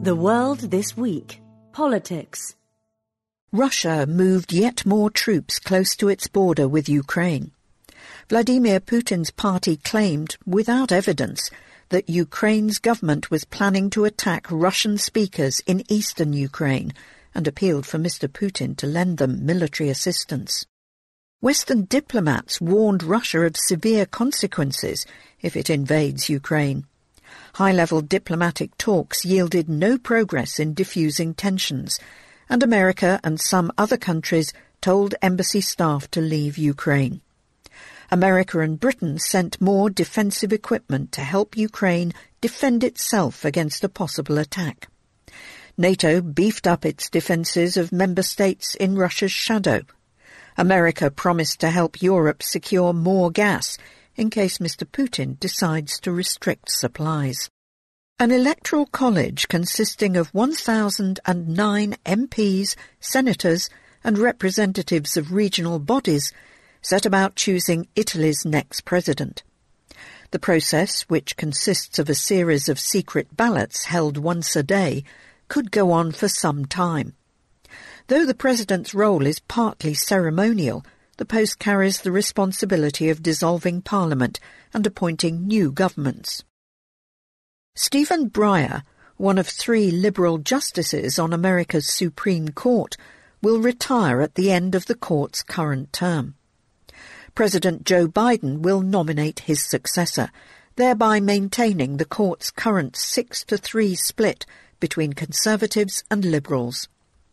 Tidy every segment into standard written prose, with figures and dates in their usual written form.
The World This Week. Politics. Russia moved yet more troops close to its border with Ukraine. Vladimir Putin's party claimed, without evidence, that Ukraine's government was planning to attack Russian speakers in eastern Ukraine and appealed for Mr. Putin to lend them military assistance. Western diplomats warned Russia of severe consequences if it invades Ukraine. High-level diplomatic talks yielded no progress in diffusing tensions, and America and some other countries told embassy staff to leave Ukraine. America and Britain sent more defensive equipment to help Ukraine defend itself against a possible attack. NATO beefed up its defences of member states in Russia's shadow. America promised to help Europe secure more gas in case Mr. Putin decides to restrict supplies. An electoral college consisting of 1,009 MPs, senators and representatives of regional bodies set about choosing Italy's next president. The process, which consists of a series of secret ballots held once a day, could go on for some time. Though the president's role is partly ceremonial, the post carries the responsibility of dissolving Parliament and appointing new governments. Stephen Breyer, one of 3 Liberal justices on America's Supreme Court, will retire at the end of the court's current term. President Joe Biden will nominate his successor, thereby maintaining the court's current 6-3 split between Conservatives and Liberals.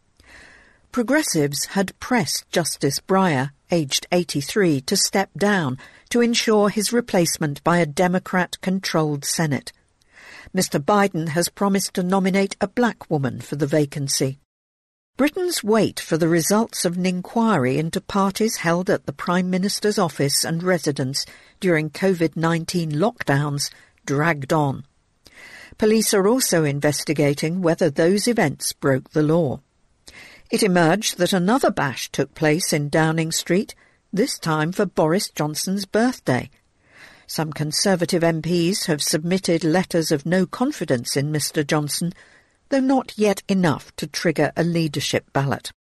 Progressives had pressed Justice Breyer, aged 83, to step down to ensure his replacement by a Democrat-controlled Senate. Mr. Biden has promised to nominate a black woman for the vacancy. Britain's wait for the results of an inquiry into parties held at the Prime Minister's office and residence during COVID-19 lockdowns dragged on. Police are also investigating whether those events broke the law. It emerged that another bash took place in Downing Street, this time for Boris Johnson's birthday. Some Conservative MPs have submitted letters of no confidence in Mr. Johnson, though not yet enough to trigger a leadership ballot.